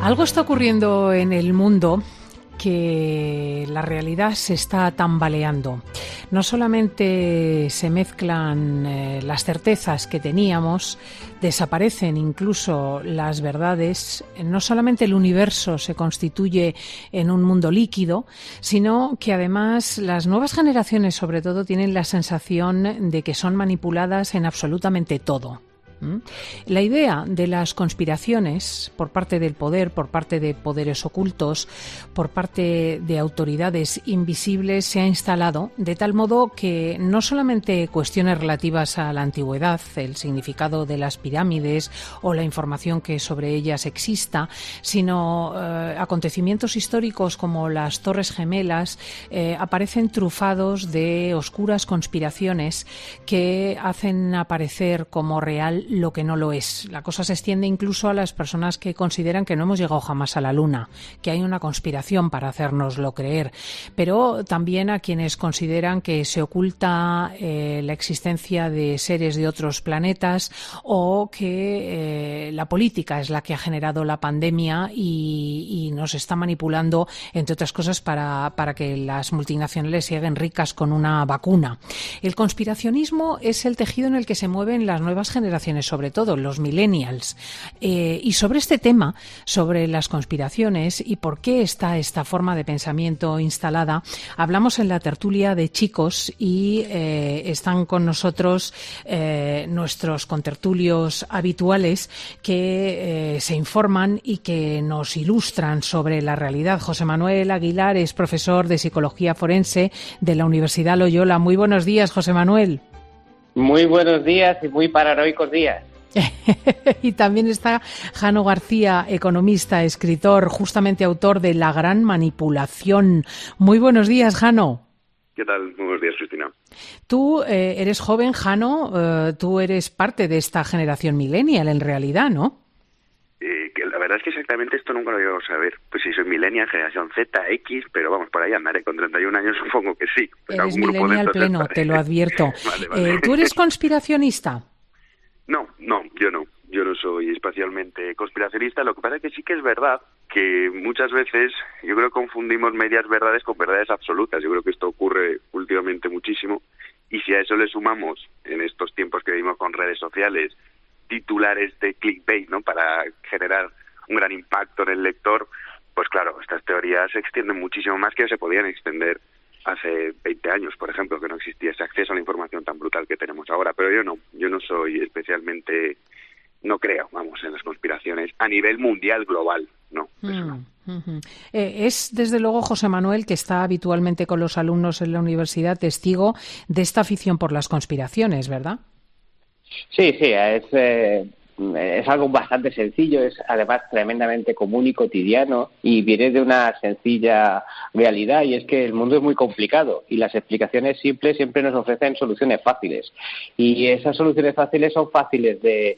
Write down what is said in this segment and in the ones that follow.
Algo está ocurriendo en el mundo que la realidad se está tambaleando. No solamente se mezclan las certezas que teníamos, desaparecen incluso las verdades, no solamente el universo se constituye en un mundo líquido, sino que además las nuevas generaciones sobre todo tienen la sensación de que son manipuladas en absolutamente todo. La idea de las conspiraciones por parte del poder, por parte de poderes ocultos, por parte de autoridades invisibles se ha instalado de tal modo que no solamente cuestiones relativas a la antigüedad, el significado de las pirámides o la información que sobre ellas exista, sino acontecimientos históricos como las Torres Gemelas aparecen trufados de oscuras conspiraciones que hacen aparecer como real lo que no lo es. La cosa se extiende incluso a las personas que consideran que no hemos llegado jamás a la Luna, que hay una conspiración para hacérnoslo creer, pero también a quienes consideran que se oculta la existencia de seres de otros planetas o que la política es la que ha generado la pandemia y nos está manipulando, entre otras cosas, para que las multinacionales se hagan ricas con una vacuna. El conspiracionismo es el tejido en el que se mueven las nuevas generaciones, sobre todo los millennials. Y sobre este tema, sobre las conspiraciones y por qué está esta forma de pensamiento instalada, hablamos en la tertulia de chicos y están con nosotros nuestros contertulios habituales que se informan y que nos ilustran sobre la realidad. José Manuel Aguilar es profesor de Psicología Forense de la Universidad Loyola. Muy buenos días, José Manuel. Muy buenos días y muy paranoicos días. Y también está Jano García, economista, escritor, justamente autor de La Gran Manipulación. Muy buenos días, Jano. ¿Qué tal? Muy buenos días, Cristina. Tú eres joven, Jano, tú eres parte de esta generación millennial en realidad, ¿no? Que la verdad es que exactamente esto nunca lo llego a saber. Pues si soy millennial, generación Z, X, pero vamos, por ahí andaré. Con 31 años supongo que sí. Eres millennial pleno, te lo advierto. Vale. ¿Tú eres conspiracionista? No, yo no. Yo no soy especialmente conspiracionista. Lo que pasa es que sí que es verdad que muchas veces yo creo que confundimos medias verdades con verdades absolutas. Yo creo que esto ocurre últimamente muchísimo. Y si a eso le sumamos, en estos tiempos que vivimos con redes sociales, titulares de clickbait, ¿no?, para generar un gran impacto en el lector, pues claro, estas teorías se extienden muchísimo más que se podían extender hace 20 años, por ejemplo, que no existía ese acceso a la información tan brutal que tenemos ahora. Pero yo no soy especialmente, no creo, vamos, en las conspiraciones a nivel mundial, global, no. Es, desde luego, José Manuel, que está habitualmente con los alumnos en la universidad, testigo de esta afición por las conspiraciones, ¿verdad? Sí, es algo bastante sencillo, es además tremendamente común y cotidiano y viene de una sencilla realidad, y es que el mundo es muy complicado y las explicaciones simples siempre nos ofrecen soluciones fáciles, y esas soluciones fáciles son fáciles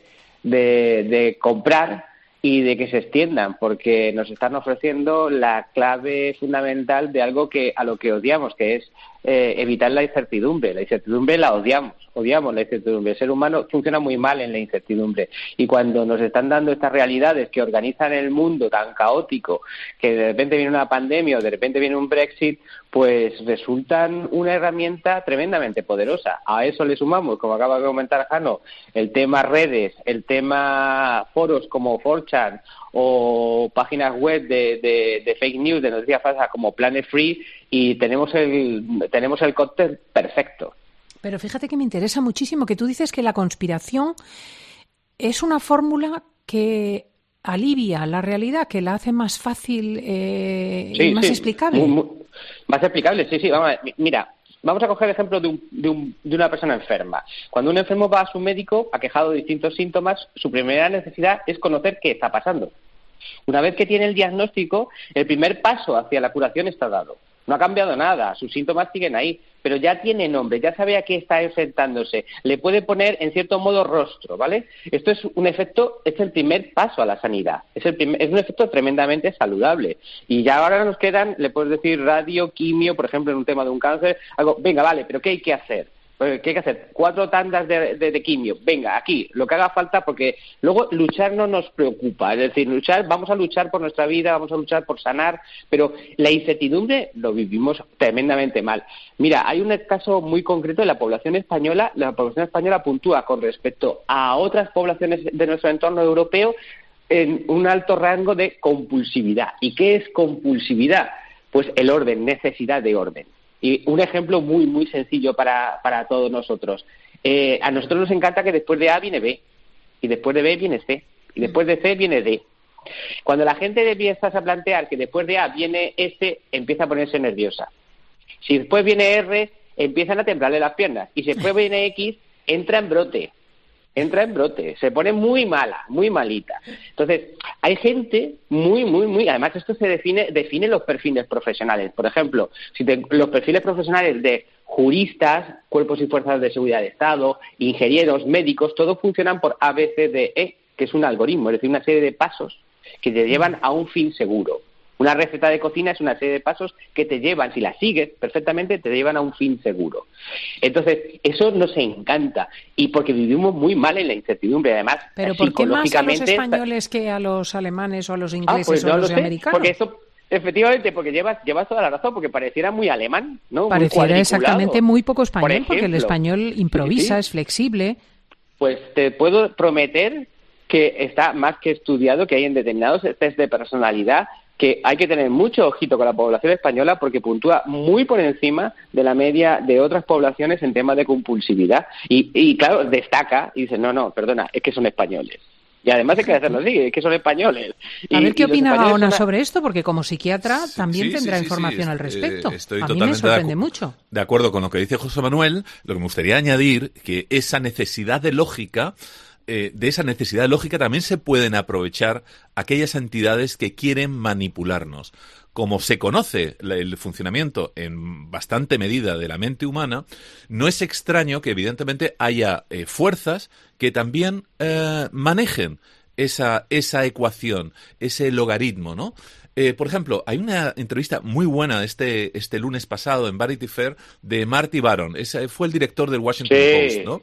de comprar y de que se extiendan, porque nos están ofreciendo la clave fundamental de algo a lo que odiamos, que es evitar la incertidumbre. La incertidumbre la odiamos la incertidumbre. El ser humano funciona muy mal en la incertidumbre, y cuando nos están dando estas realidades que organizan el mundo tan caótico, que de repente viene una pandemia o de repente viene un Brexit, pues resultan una herramienta tremendamente poderosa. A eso le sumamos, como acaba de comentar Jano, el tema redes, el tema foros como 4chan o páginas web de fake news, de noticias falsas como Planet Free, y tenemos el cóctel perfecto. Pero fíjate que me interesa muchísimo que tú dices que la conspiración es una fórmula que alivia la realidad, que la hace más fácil y más explicable. Más explicable, sí. Mira, vamos a coger el ejemplo de una persona enferma. Cuando un enfermo va a su médico aquejado de distintos síntomas, su primera necesidad es conocer qué está pasando. Una vez que tiene el diagnóstico, el primer paso hacia la curación está dado. No ha cambiado nada, sus síntomas siguen ahí, pero ya tiene nombre, ya sabe a qué está enfrentándose, le puede poner en cierto modo rostro, ¿vale? Esto es un efecto, es el primer paso a la sanidad, es un efecto tremendamente saludable. Y ya ahora nos quedan, le puedes decir radio, quimio, por ejemplo, en un tema de un cáncer, algo, venga, vale, pero ¿qué hay que hacer? ¿Qué hay que hacer? 4 tandas de quimio. Venga, aquí, lo que haga falta, porque luego luchar no nos preocupa. Es decir, vamos a luchar por nuestra vida, vamos a luchar por sanar, pero la incertidumbre lo vivimos tremendamente mal. Mira, hay un caso muy concreto de la población española. La población española puntúa con respecto a otras poblaciones de nuestro entorno europeo en un alto rango de compulsividad. ¿Y qué es compulsividad? Pues el orden, necesidad de orden. Y un ejemplo muy, muy sencillo para todos nosotros. A nosotros nos encanta que después de A viene B, y después de B viene C, y después de C viene D. Cuando la gente empieza a plantear que después de A viene S, empieza a ponerse nerviosa. Si después viene R, empiezan a temblarle las piernas. Y si después viene X, entra en brote, se pone muy mala, muy malita. Entonces, hay gente muy, además esto se define los perfiles profesionales. Por ejemplo, los perfiles profesionales de juristas, cuerpos y fuerzas de seguridad de Estado, ingenieros, médicos, todos funcionan por ABCDE, que es un algoritmo, es decir, una serie de pasos que te llevan a un fin seguro. Una receta de cocina es una serie de pasos que te llevan, si la sigues perfectamente, te llevan a un fin seguro. Entonces, eso nos encanta, y porque vivimos muy mal en la incertidumbre, además. Pero ¿por qué más a los españoles que a los alemanes o a los ingleses pues no o a los sé, americanos? Porque eso, efectivamente, porque llevas toda la razón, porque pareciera muy alemán, ¿no? Pareciera exactamente muy poco español, ejemplo, porque el español improvisa, sí. Es flexible. Pues te puedo prometer que está más que estudiado, que hay en determinados test de personalidad que hay que tener mucho ojito con la población española porque puntúa muy por encima de la media de otras poblaciones en temas de compulsividad. Y claro, destaca y dice, no, perdona, es que son españoles. Y además hay que hacerlo así, es que son españoles. A ver qué opina Gaona sobre esto, porque como psiquiatra también tendrá información al respecto. Estoy a mí me sorprende mucho. De acuerdo con lo que dice José Manuel, lo que me gustaría añadir que esa necesidad de lógica, de esa necesidad de lógica también se pueden aprovechar aquellas entidades que quieren manipularnos. Como se conoce el funcionamiento en bastante medida de la mente humana, no es extraño que evidentemente haya fuerzas que también manejen esa ecuación, ese logaritmo, ¿no? Por ejemplo, hay una entrevista muy buena este lunes pasado en Vanity Fair de Marty Baron. Ese fue el director del Washington Post, ¿no?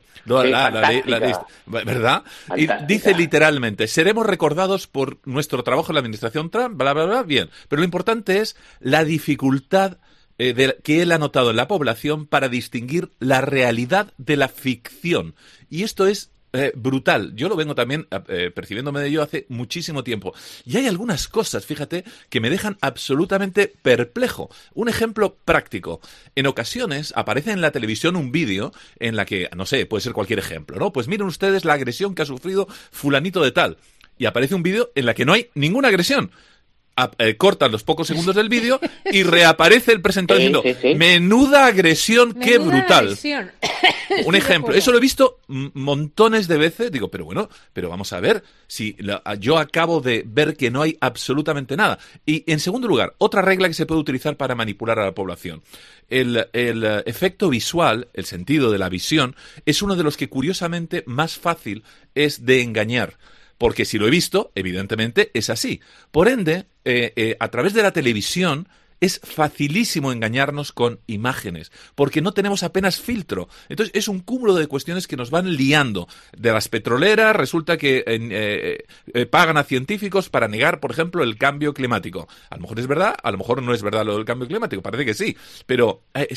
¿Verdad? Fantástica. Y dice literalmente, seremos recordados por nuestro trabajo en la administración Trump, bla, bla, bla, bien. Pero lo importante es la dificultad que él ha notado en la población para distinguir la realidad de la ficción. Y esto es brutal. Yo lo vengo también percibiéndome de ello hace muchísimo tiempo. Y hay algunas cosas, fíjate, que me dejan absolutamente perplejo. Un ejemplo práctico. En ocasiones aparece en la televisión un vídeo en la que, no sé, puede ser cualquier ejemplo, ¿no? Pues miren ustedes la agresión que ha sufrido fulanito de tal. Y aparece un vídeo en la que no hay ninguna agresión. Cortan los pocos segundos del vídeo y reaparece el presentador diciendo menuda agresión, qué brutal. Agresión. Un ejemplo, eso lo he visto montones de veces, digo, pero vamos a ver, si yo acabo de ver que no hay absolutamente nada. Y en segundo lugar, otra regla que se puede utilizar para manipular a la población. El efecto visual, el sentido de la visión, es uno de los que curiosamente más fácil es de engañar. Porque si lo he visto, evidentemente es así. Por ende, a través de la televisión es facilísimo engañarnos con imágenes, porque no tenemos apenas filtro. Entonces es un cúmulo de cuestiones que nos van liando. De las petroleras resulta que pagan a científicos para negar, por ejemplo, el cambio climático. A lo mejor es verdad, a lo mejor no es verdad lo del cambio climático, parece que sí. Pero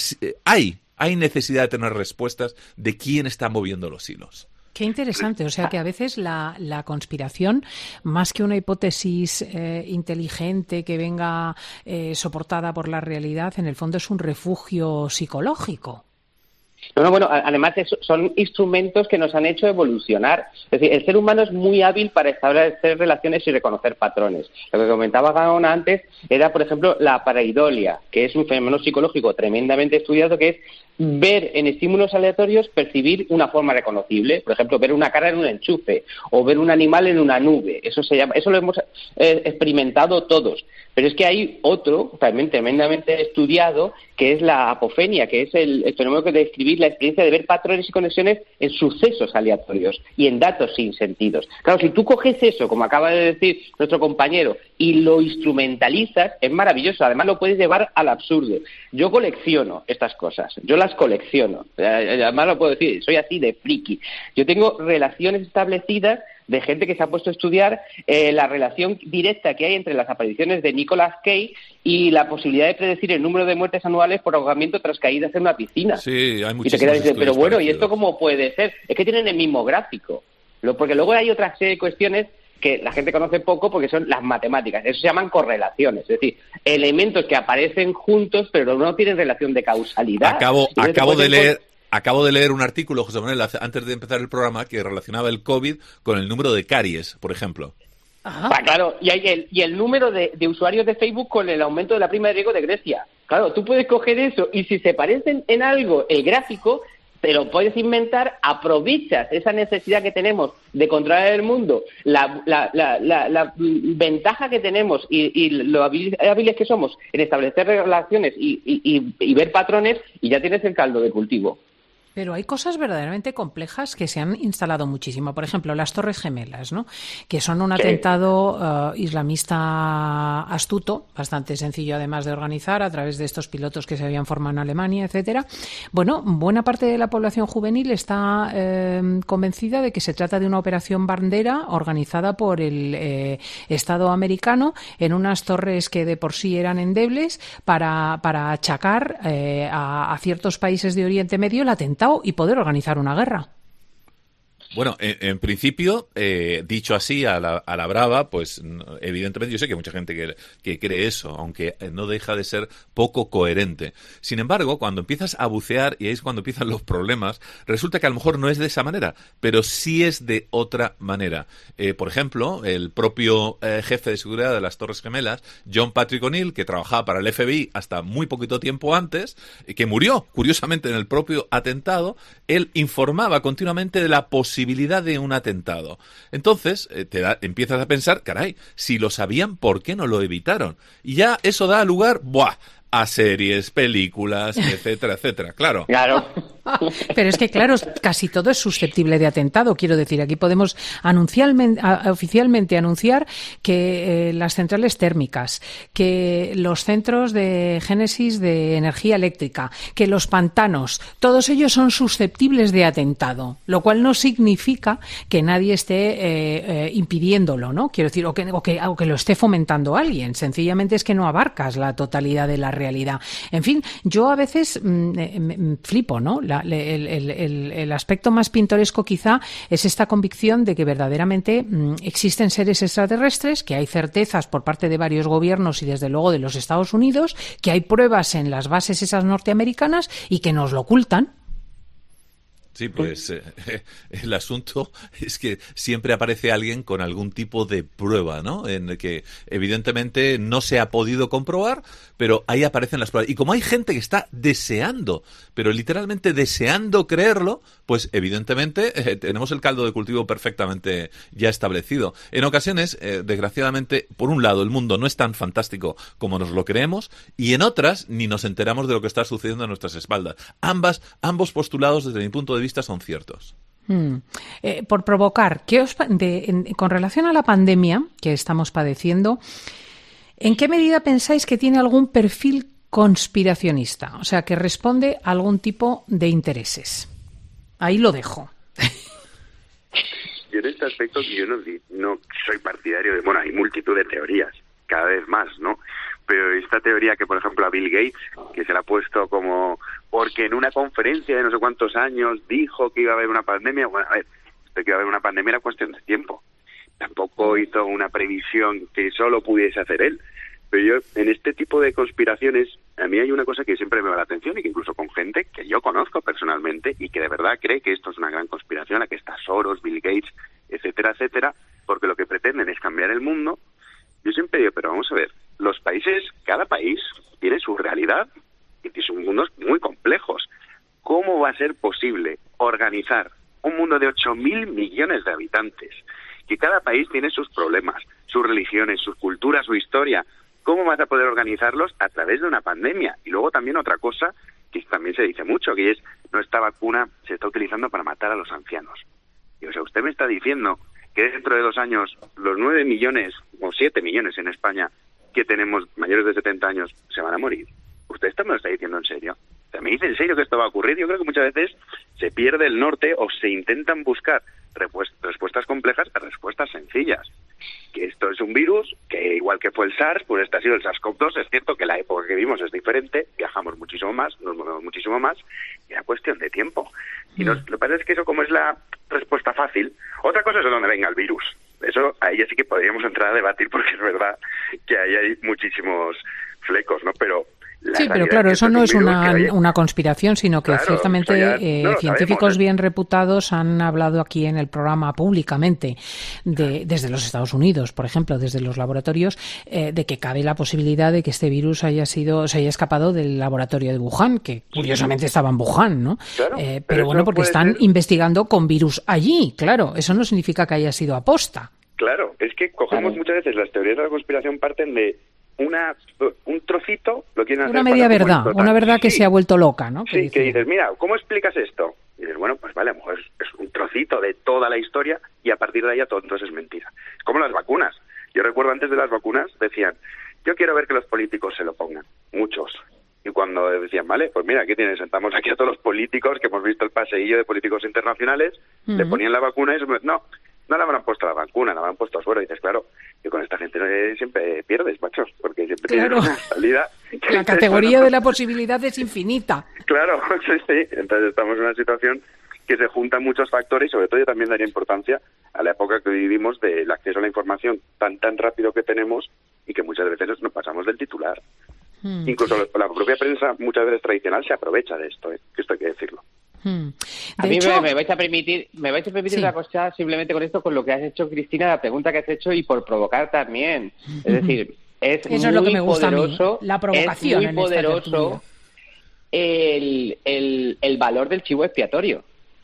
hay necesidad de tener respuestas de quién está moviendo los hilos. Qué interesante, o sea que a veces la conspiración, más que una hipótesis inteligente que venga soportada por la realidad, en el fondo es un refugio psicológico. No, bueno, además son instrumentos que nos han hecho evolucionar. Es decir, el ser humano es muy hábil para establecer relaciones y reconocer patrones. Lo que comentaba Gaona antes era, por ejemplo, la pareidolia, que es un fenómeno psicológico tremendamente estudiado, que es ver en estímulos aleatorios, percibir una forma reconocible. Por ejemplo, ver una cara en un enchufe o ver un animal en una nube. Eso lo hemos experimentado todos. Pero es que hay otro, también tremendamente estudiado, que es la apofenia, que es el fenómeno que describir la experiencia de ver patrones y conexiones en sucesos aleatorios y en datos sin sentidos. Claro, si tú coges eso, como acaba de decir nuestro compañero, y lo instrumentalizas, es maravilloso. Además, lo puedes llevar al absurdo. Yo colecciono estas cosas, yo las colecciono. Además, lo puedo decir, soy así de friki. Yo tengo relaciones establecidas de gente que se ha puesto a estudiar la relación directa que hay entre las apariciones de Nicolas Cage y la posibilidad de predecir el número de muertes anuales por ahogamiento tras caídas en una piscina. Sí, hay muchísimos. Y te quedas diciendo, pero bueno, parecidos. ¿y esto cómo puede ser? Es que tienen el mismo gráfico. Porque luego hay otra serie de cuestiones que la gente conoce poco porque son las matemáticas. Eso se llaman correlaciones, es decir, elementos que aparecen juntos pero no tienen relación de causalidad. Acabo de leer un artículo, José Manuel, antes de empezar el programa, que relacionaba el COVID con el número de caries, por ejemplo. Claro, y el número de usuarios de Facebook con el aumento de la prima de riesgo de Grecia. Claro, tú puedes coger eso y si se parecen en algo el gráfico, te lo puedes inventar, aprovechas esa necesidad que tenemos de controlar el mundo, la ventaja que tenemos y lo hábiles que somos en establecer relaciones y ver patrones, y ya tienes el caldo de cultivo. Pero hay cosas verdaderamente complejas que se han instalado muchísimo. Por ejemplo, las Torres Gemelas, ¿no? Que son un atentado islamista astuto, bastante sencillo además de organizar a través de estos pilotos que se habían formado en Alemania, etcétera. Bueno, buena parte de la población juvenil está convencida de que se trata de una operación bandera organizada por el Estado americano en unas torres que de por sí eran endebles para achacar a ciertos países de Oriente Medio el atentado y poder organizar una guerra. Bueno, en principio, dicho así a la brava, pues evidentemente yo sé que hay mucha gente que cree eso, aunque no deja de ser poco coherente. Sin embargo, cuando empiezas a bucear, y ahí es cuando empiezan los problemas, resulta que a lo mejor no es de esa manera, pero sí es de otra manera. Por ejemplo, el propio jefe de seguridad de las Torres Gemelas, John Patrick O'Neill, que trabajaba para el FBI hasta muy poquito tiempo antes, que murió, curiosamente, en el propio atentado, él informaba continuamente de la posibilidad de un atentado. Entonces, empiezas a pensar, caray, si lo sabían, ¿por qué no lo evitaron? Y ya eso da lugar, a series, películas, etcétera, etcétera. Claro. Pero es que, claro, casi todo es susceptible de atentado. Quiero decir, aquí podemos oficialmente anunciar que las centrales térmicas, que los centros de génesis de energía eléctrica, que los pantanos, todos ellos son susceptibles de atentado, lo cual no significa que nadie esté impidiéndolo, ¿no? Quiero decir, o que lo esté fomentando alguien. Sencillamente es que no abarcas la totalidad de la realidad. En fin, yo a veces flipo, ¿no? El aspecto más pintoresco quizá es esta convicción de que verdaderamente existen seres extraterrestres, que hay certezas por parte de varios gobiernos y desde luego de los Estados Unidos, que hay pruebas en las bases esas norteamericanas y que nos lo ocultan. Sí, pues el asunto es que siempre aparece alguien con algún tipo de prueba, ¿no? En el que evidentemente no se ha podido comprobar, pero ahí aparecen las pruebas. Y como hay gente que está deseando, pero literalmente deseando creerlo, pues evidentemente tenemos el caldo de cultivo perfectamente ya establecido. En ocasiones, desgraciadamente, por un lado, el mundo no es tan fantástico como nos lo creemos, y en otras ni nos enteramos de lo que está sucediendo a nuestras espaldas. Ambos postulados, desde mi punto de vista, son ciertos. Por provocar, con relación a la pandemia que estamos padeciendo, ¿en qué medida pensáis que tiene algún perfil conspiracionista? O sea, que responde a algún tipo de intereses. Ahí lo dejo. Yo en este aspecto yo no soy partidario de... Bueno, hay multitud de teorías, cada vez más, ¿no? Pero esta teoría que, por ejemplo, a Bill Gates, que se la ha puesto como... Porque en una conferencia de no sé cuántos años dijo que iba a haber una pandemia. Bueno, a ver, esto que iba a haber una pandemia era cuestión de tiempo. Tampoco hizo una previsión que solo pudiese hacer él. Pero yo, en este tipo de conspiraciones, a mí hay una cosa que siempre me va la atención, y que incluso con gente que yo conozco personalmente y que de verdad cree que esto es una gran conspiración, a que está Soros, Bill Gates, etcétera, etcétera, porque lo que pretenden es cambiar el mundo. Yo siempre digo, pero vamos a ver, los países, cada país tiene su realidad y son mundos muy complejos. ¿Cómo va a ser posible organizar un mundo de 8.000 millones de habitantes, que cada país tiene sus problemas, sus religiones, sus culturas, su historia. ¿Cómo vas a poder organizarlos a través de una pandemia? Y luego también otra cosa que también se dice mucho, que es, no, esta vacuna se está utilizando para matar a los ancianos. Y, o sea, usted me está diciendo que dentro de 2 años los 9 millones o 7 millones en España que tenemos mayores de 70 años se van a morir. ¿Usted esto me lo está diciendo en serio? O sea, ¿me dice en serio que esto va a ocurrir? Yo creo que muchas veces se pierde el norte o se intentan buscar respuestas complejas a respuestas sencillas. Que esto es un virus que, igual que fue el SARS, pues este ha sido el SARS-CoV-2. Es cierto que la época que vivimos es diferente, viajamos muchísimo más, nos movemos muchísimo más, y era cuestión de tiempo. Y lo que pasa es que eso, como es la respuesta fácil, otra cosa es de dónde venga el virus. Eso ahí ya sí que podríamos entrar a debatir, porque es verdad que ahí hay muchísimos flecos, ¿no? Pero sí, pero claro, eso no es una conspiración, sino que claro, ciertamente científicos bien reputados han hablado aquí en el programa públicamente, desde los Estados Unidos, por ejemplo, desde los laboratorios, de que cabe la posibilidad de que este virus se haya escapado del laboratorio de Wuhan, que curiosamente estaba en Wuhan, ¿no? Claro, pero bueno, porque están investigando con virus allí, claro, eso no significa que haya sido aposta. Claro, es que cogemos muchas veces las teorías de la conspiración parten de un trocito, lo quieren hacer una media verdad, una verdad que se ha vuelto loca, ¿no? Sí, que dices, mira, ¿cómo explicas esto? Y dices, bueno, pues vale, a lo mejor es un trocito de toda la historia y a partir de ahí todo entonces es mentira. Es como las vacunas. Yo recuerdo antes de las vacunas decían, yo quiero ver que los políticos se lo pongan, muchos. Y cuando decían, vale, pues mira, ¿qué tienes? Sentamos aquí a todos los políticos que hemos visto el paseillo de políticos internacionales, le ponían la vacuna y no le habrán puesto la vacuna, la habrán puesto a suero. Y dices, claro, yo con esta gente siempre pierdes, macho, porque siempre tienen una salida. La categoría de la posibilidad es infinita. Claro, sí. Entonces estamos en una situación que se juntan muchos factores y sobre todo yo también daría importancia a la época que vivimos del acceso a la información tan rápido que tenemos y que muchas veces nos pasamos del titular. Incluso la propia prensa muchas veces tradicional se aprovecha de esto, que esto hay que decirlo. A mí me vais a permitir sí. Una cosa simplemente con esto, con lo que has hecho, Cristina, la pregunta que has hecho y por provocar también. Es decir, eso es lo que me gusta poderoso, a mí, la provocación. Es muy poderoso el valor del chivo expiatorio,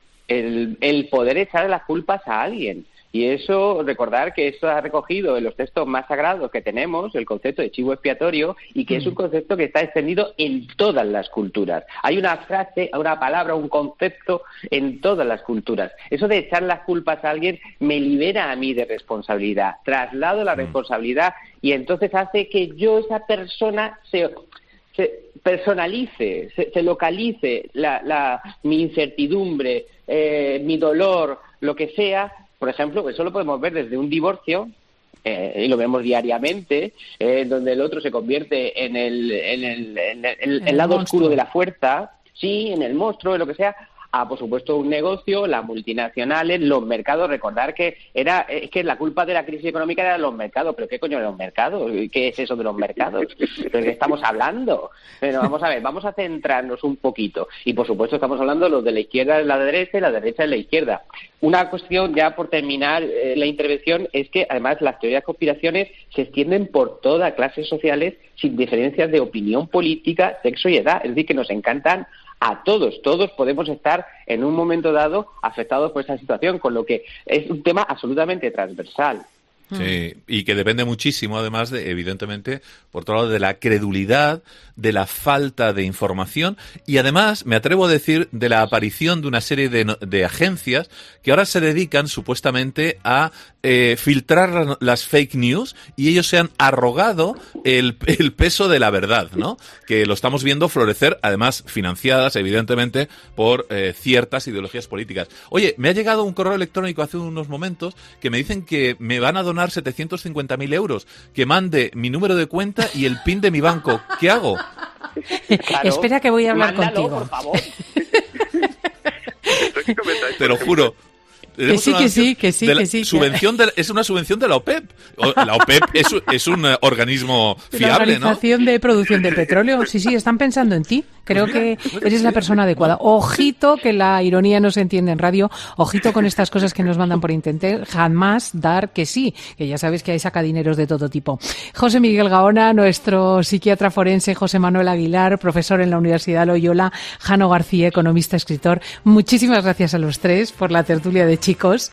el poder echar las culpas a alguien. Y eso, recordar que eso ha recogido en los textos más sagrados que tenemos, el concepto de chivo expiatorio, y que es un concepto que está extendido en todas las culturas. Hay una frase, una palabra, un concepto en todas las culturas. Eso de echar las culpas a alguien me libera a mí de responsabilidad, traslado la responsabilidad y entonces hace que yo, esa persona, se personalice, se localice mi incertidumbre, mi dolor, lo que sea. Por ejemplo, eso lo podemos ver desde un divorcio, y lo vemos diariamente, donde el otro se convierte en el lado oscuro de la fuerza, sí, en el monstruo, en lo que sea, a, por supuesto, un negocio, las multinacionales, los mercados. Recordar que es que la culpa de la crisis económica era los mercados. ¿Pero qué coño de los mercados? ¿Qué es eso de los mercados? ¿De qué estamos hablando? Pero vamos a ver, vamos a centrarnos un poquito. Y, por supuesto, estamos hablando de los de la izquierda de la derecha y la derecha de la izquierda. Una cuestión, ya por terminar la intervención, es que, además, las teorías de conspiraciones se extienden por todas clases sociales sin diferencias de opinión política, sexo y edad. Es decir, que nos encantan a todos podemos estar en un momento dado afectados por esta situación, con lo que es un tema absolutamente transversal. Sí, y que depende muchísimo, además, evidentemente, por otro lado, de la credulidad, de la falta de información y, además, me atrevo a decir, de la aparición de una serie de agencias que ahora se dedican, supuestamente, a filtrar las fake news y ellos se han arrogado el peso de la verdad, ¿no? Que lo estamos viendo florecer, además, financiadas, evidentemente, por ciertas ideologías políticas. Oye, me ha llegado un correo electrónico hace unos momentos que me dicen que me van a donar 750.000 euros, que mande mi número de cuenta y el PIN de mi banco. ¿Qué hago? Claro, espera que voy a hablar contigo. Por favor. Te lo juro. Que sí. Subvención es una subvención de la OPEP. La OPEP es un organismo fiable, ¿no? La Organización de Producción de Petróleo. Sí, están pensando en ti. Creo que eres la persona adecuada. Ojito, que la ironía no se entiende en radio. Ojito con estas cosas que nos mandan por internet. Jamás dar que sí, que ya sabes que hay sacadineros de todo tipo. José Miguel Gaona, nuestro psiquiatra forense, José Manuel Aguilar, profesor en la Universidad Loyola, Jano García, economista, escritor. Muchísimas gracias a los tres por la tertulia de chicos.